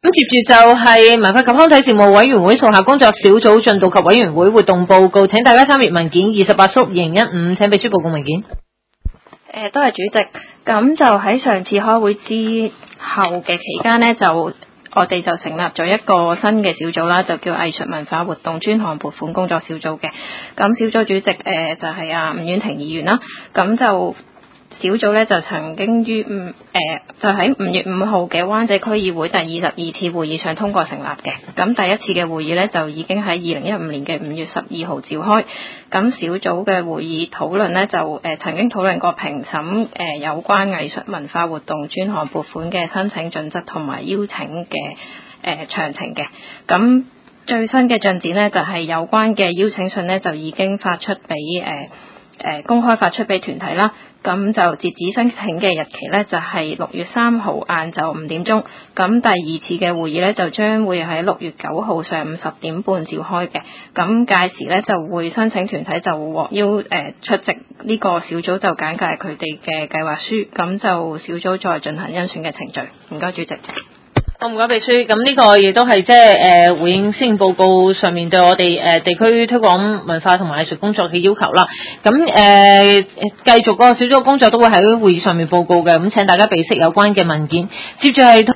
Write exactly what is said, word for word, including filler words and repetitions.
咁接住就係文化及康體事務委員會屬下工作小組進度及委員會活動報告，請大家參閱文件二十八縮二零一五，請秘書報告文件。 誒，多謝主席。咁就喺上次開會之後嘅期間呢，就我哋就成立咗一個新嘅小組啦，就叫藝術文化活動專項撥款工作小組嘅。咁小組主席誒、呃、就係阿吳婉婷議員啦。咁就小組咧就曾經於五誒就喺五月五號嘅灣仔區議會第二十二次會議上通過成立嘅。咁第一次嘅會議咧就已經喺二零一五年嘅五月十二號召開。咁小組嘅會議討論咧就誒、呃、曾經討論過評審誒、呃、有關藝術文化活動專項撥款嘅申請準則同埋邀請嘅誒詳情嘅。咁最新嘅進展咧就係、是、有關嘅邀請信咧就已經發出俾誒誒公開發出俾團體啦。咁就截止申請嘅日期呢，就係六月三號晏晝五點鐘。咁第二次嘅會議呢，就將會喺六月九號上午十點半召開嘅。咁屆時呢，就會申請團體就獲邀誒、呃、出席呢個小組，就簡介佢哋嘅計劃書。咁就小組再進行甄選嘅程序。唔該，主席。 好，唔該秘書。咁呢個亦都係即係誒回應施政報告上面對我哋誒、呃、地區推廣文化同埋藝術工作嘅要求啦。咁誒、呃、繼續嗰個小組嘅工作都會喺會議上面報告嘅。咁請大家備悉有關嘅文件。接住係